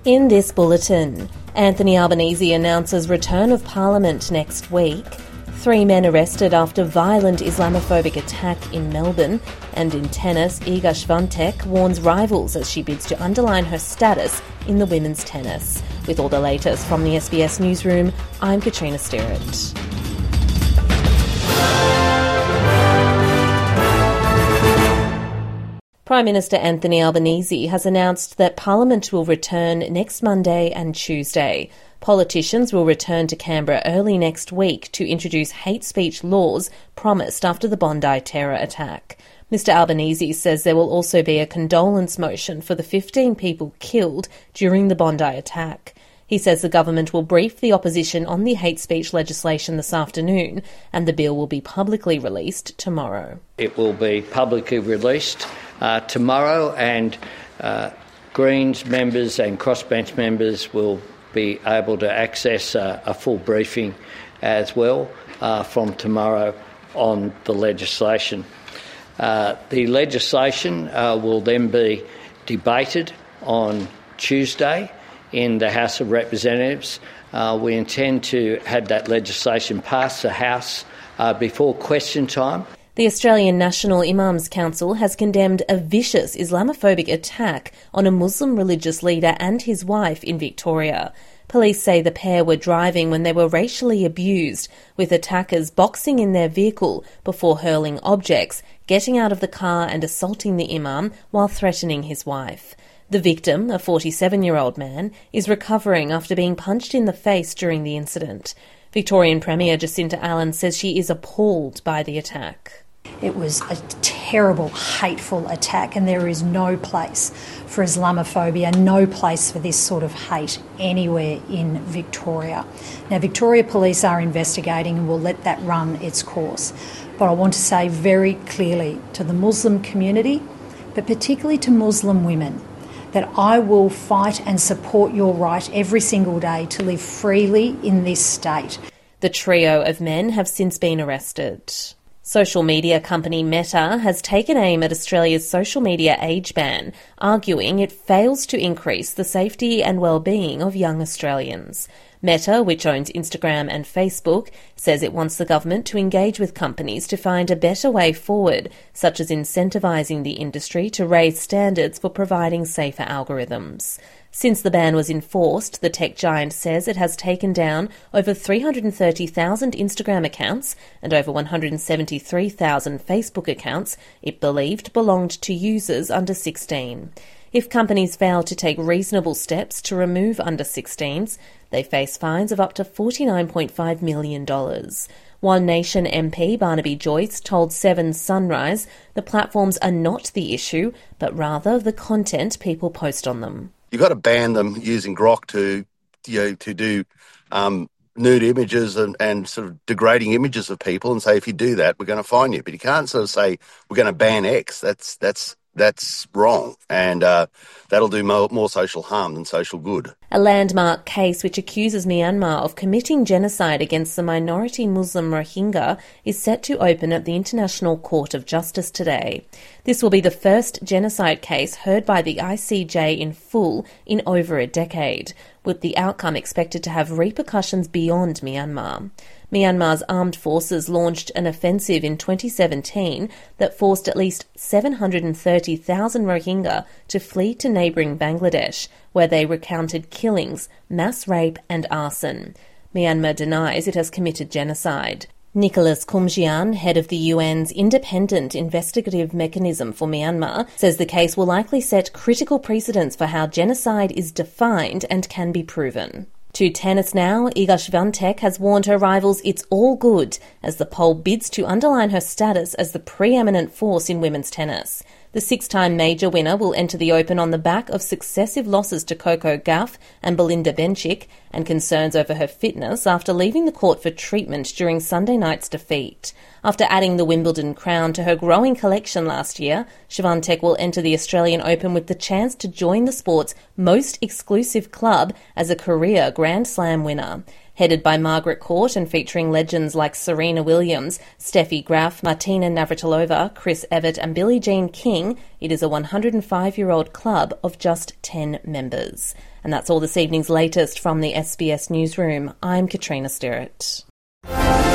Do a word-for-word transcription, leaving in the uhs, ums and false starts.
In this bulletin, Anthony Albanese announces return of Parliament next week. Three men arrested after violent Islamophobic attack in Melbourne. And in tennis, Iga Swiatek warns rivals as she bids to underline her status in the women's tennis. With all the latest from the S B S Newsroom, I'm Katrina Stirrett. Prime Minister Anthony Albanese has announced that Parliament will return next Monday and Tuesday. Politicians will return to Canberra early next week to introduce hate speech laws promised after the Bondi terror attack. Mister Albanese says there will also be a condolence motion for the fifteen people killed during the Bondi attack. He says the government will brief the opposition on the hate speech legislation this afternoon, and the bill will be publicly released tomorrow. It will be publicly released uh, tomorrow, and uh, Greens members and crossbench members will be able to access uh, a full briefing as well uh, from tomorrow on the legislation. Uh, the legislation uh, will then be debated on Tuesday in the House of Representatives. Uh, we intend to have that legislation pass the House uh, before question time. The Australian National Imams Council has condemned a vicious Islamophobic attack on a Muslim religious leader and his wife in Victoria. Police say the pair were driving when they were racially abused, with attackers boxing in their vehicle before hurling objects, getting out of the car and assaulting the imam while threatening his wife. The victim, a forty-seven-year-old man, is recovering after being punched in the face during the incident. Victorian Premier Jacinta Allan says she is appalled by the attack. It was a terrible, hateful attack, and there is no place for Islamophobia, no place for this sort of hate anywhere in Victoria. Now, Victoria Police are investigating and will let that run its course. But I want to say very clearly to the Muslim community, but particularly to Muslim women, that I will fight and support your right every single day to live freely in this state. The trio of men have since been arrested. Social media company Meta has taken aim at Australia's social media age ban, arguing it fails to increase the safety and well-being of young Australians. Meta, which owns Instagram and Facebook, says it wants the government to engage with companies to find a better way forward, such as incentivising the industry to raise standards for providing safer algorithms. Since the ban was enforced, the tech giant says it has taken down over three hundred thirty thousand Instagram accounts and over one hundred seventy-three thousand Facebook accounts it believed belonged to users under sixteen. If companies fail to take reasonable steps to remove under sixteens, they face fines of up to forty-nine point five million dollars. One Nation M P Barnaby Joyce told Seven Sunrise the platforms are not the issue, but rather the content people post on them. You've got to ban them using Grok to, you know, to do um, nude images and, and sort of degrading images of people, and say if you do that, we're going to fine you. But you can't sort of say we're going to ban X. That's that's that's wrong, and uh, that'll do more, more social harm than social good. A landmark case which accuses Myanmar of committing genocide against the minority Muslim Rohingya is set to open at the International Court of Justice today. This will be the first genocide case heard by the I C J in full in over a decade, with the outcome expected to have repercussions beyond Myanmar. Myanmar's armed forces launched an offensive in twenty seventeen that forced at least seven hundred thirty thousand Rohingya to flee to neighbouring Bangladesh, where they recounted killings, mass rape and arson. Myanmar denies it has committed genocide. Nicholas Koumjian, head of the U N's Independent Investigative Mechanism for Myanmar, says the case will likely set critical precedents for how genocide is defined and can be proven. To tennis now, Iga Swiatek has warned her rivals it's all good as the pole bids to underline her status as the preeminent force in women's tennis. The six-time major winner will enter the Open on the back of successive losses to Coco Gauff and Belinda Bencic, and concerns over her fitness after leaving the court for treatment during Sunday night's defeat. After adding the Wimbledon crown to her growing collection last year, Swiatek will enter the Australian Open with the chance to join the sport's most exclusive club as a career Grand Slam winner. Headed by Margaret Court and featuring legends like Serena Williams, Steffi Graf, Martina Navratilova, Chris Evert and Billie Jean King, it is a one hundred five-year-old club of just ten members. And that's all this evening's latest from the S B S Newsroom. I'm Katrina Stirrett.